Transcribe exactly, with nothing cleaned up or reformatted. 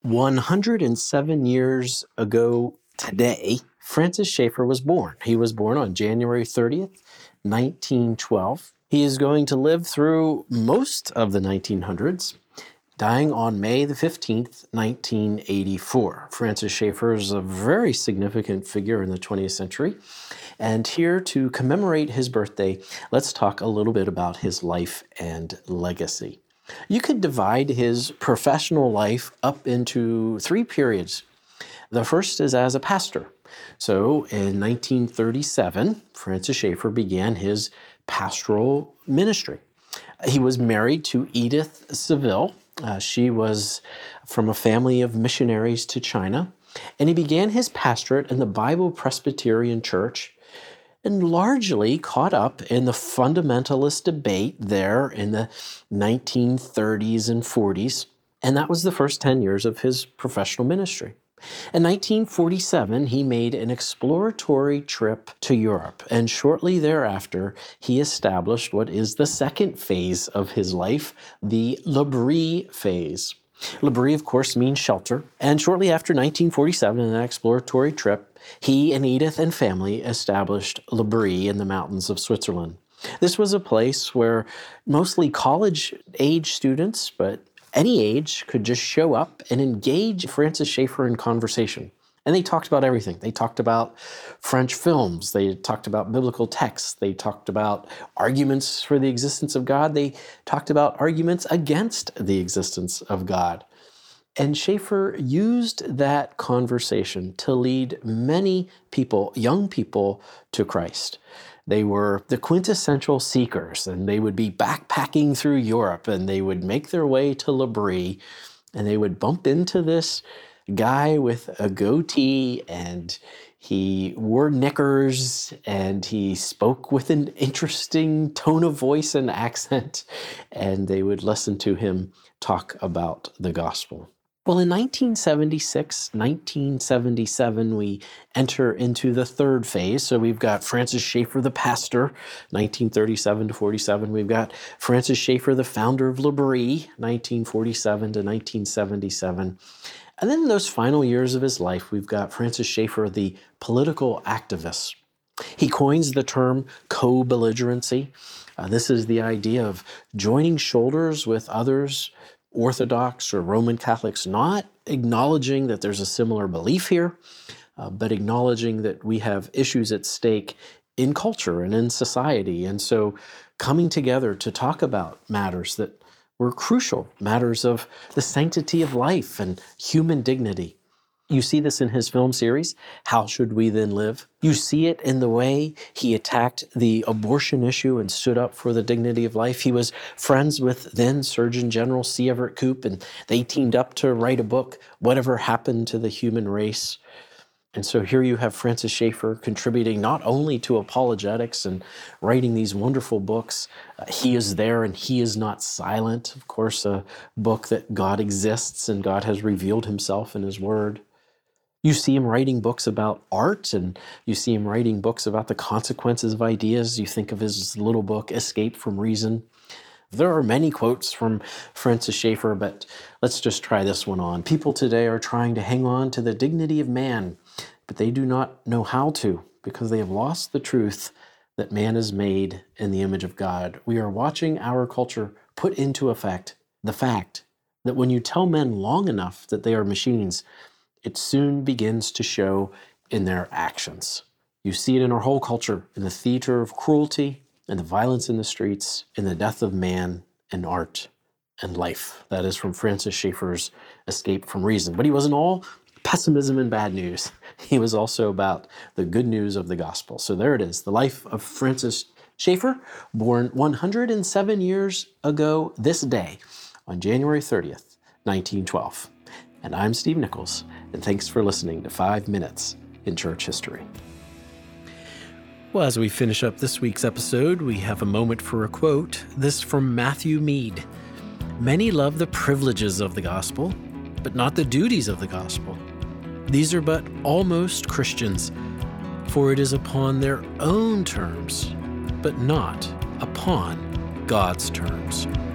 one hundred seven years ago today, Francis Schaeffer was born. He was born on January thirtieth, nineteen twelve. He is going to live through most of the nineteen hundreds, dying on May the fifteenth, nineteen eighty-four. Francis Schaeffer is a very significant figure in the twentieth century. And here to commemorate his birthday, let's talk a little bit about his life and legacy. You could divide his professional life up into three periods. The first is as a pastor. So in nineteen thirty-seven, Francis Schaeffer began his pastoral ministry. He was married to Edith Saville. Uh, she was from a family of missionaries to China, and he began his pastorate in the Bible Presbyterian Church and largely caught up in the fundamentalist debate there in the nineteen thirties and forties. And that was the first ten years of his professional ministry. In nineteen forty-seven, he made an exploratory trip to Europe, and shortly thereafter, he established what is the second phase of his life, the L'Abri phase. L'Abri, of course, means shelter, and shortly after nineteen forty-seven, in an exploratory trip, he and Edith and family established L'Abri in the mountains of Switzerland. This was a place where mostly college-age students, but any age, could just show up and engage Francis Schaeffer in conversation. And they talked about everything. They talked about French films. They talked about biblical texts. They talked about arguments for the existence of God. They talked about arguments against the existence of God. And Schaeffer used that conversation to lead many people, young people, to Christ. They were the quintessential seekers, and they would be backpacking through Europe, and they would make their way to L'Abri, and they would bump into this guy with a goatee, and he wore knickers, and he spoke with an interesting tone of voice and accent, and they would listen to him talk about the gospel. Well, in nineteen seventy-six, nineteen seventy-seven, we enter into the third phase. So we've got Francis Schaeffer, the pastor, nineteen thirty-seven to forty-seven. We've got Francis Schaeffer, the founder of L'Abri, nineteen forty-seven to nineteen seventy-seven. And then in those final years of his life, we've got Francis Schaeffer, the political activist. He coins the term co-belligerency. Uh, this is the idea of joining shoulders with others, Orthodox or Roman Catholics, not acknowledging that there's a similar belief here, uh, but acknowledging that we have issues at stake in culture and in society. And so coming together to talk about matters that were crucial, matters of the sanctity of life and human dignity. You see this in his film series, How Should We Then Live? You see it in the way he attacked the abortion issue and stood up for the dignity of life. He was friends with then Surgeon General C. Everett Koop, and they teamed up to write a book, Whatever Happened to the Human Race. And so here you have Francis Schaeffer contributing not only to apologetics and writing these wonderful books, uh, He is There and He is Not Silent, of course, a book that God exists and God has revealed himself in his word. You see him writing books about art, and you see him writing books about the consequences of ideas. You think of his little book, Escape from Reason. There are many quotes from Francis Schaeffer, but let's just try this one on. People today are trying to hang on to the dignity of man, but they do not know how to because they have lost the truth that man is made in the image of God. We are watching our culture put into effect the fact that when you tell men long enough that they are machines, it soon begins to show in their actions. You see it in our whole culture, in the theater of cruelty, and the violence in the streets, in the death of man and art and life. That is from Francis Schaeffer's Escape from Reason. But he wasn't all pessimism and bad news. He was also about the good news of the gospel. So there it is, the life of Francis Schaeffer, born one hundred seven years ago this day, on January thirtieth, nineteen twelve. And I'm Steve Nichols, and thanks for listening to Five Minutes in Church History. Well, as we finish up this week's episode, we have a moment for a quote. This from Matthew Mead. Many love the privileges of the gospel, but not the duties of the gospel. These are but almost Christians, for it is upon their own terms, but not upon God's terms.